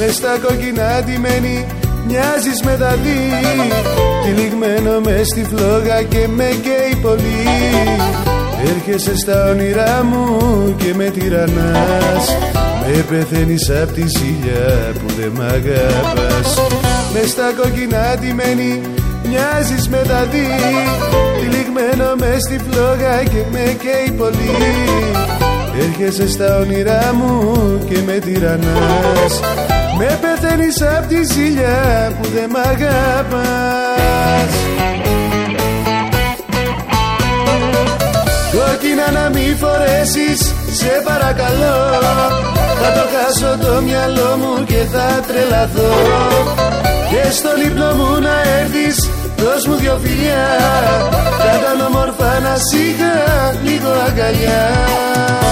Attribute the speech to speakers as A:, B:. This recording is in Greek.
A: μες στα κόκκινα ντυμένη μοιάζεις με δαδί, τυλιγμένο μες στη φλόγα και με καίει πολύ. Έρχεσαι στα όνειρά μου και με τυραννάς, με πεθαίνεις απ' τη ζήλια που δεν μ' αγαπάς. Μες στα κόκκινα ντυμένη μοιάζεις με δαδί, τυλιγμένο μες στη φλόγα και με καίει πολύ. Έρχεσαι στα όνειρά μου και με τυραννάς, με πεθαίνεις απ' τη ζήλια που δεν μ' αγαπάς. Κόκκινα να μη φορέσεις, σε παρακαλώ, θα το χάσω το μυαλό μου και θα τρελαθώ. Και στο λίπνο μου να έρθεις, δώσ' μου δυο φιλιά, θα ήταν όμορφα να σ' είχα λίγο αγκαλιά.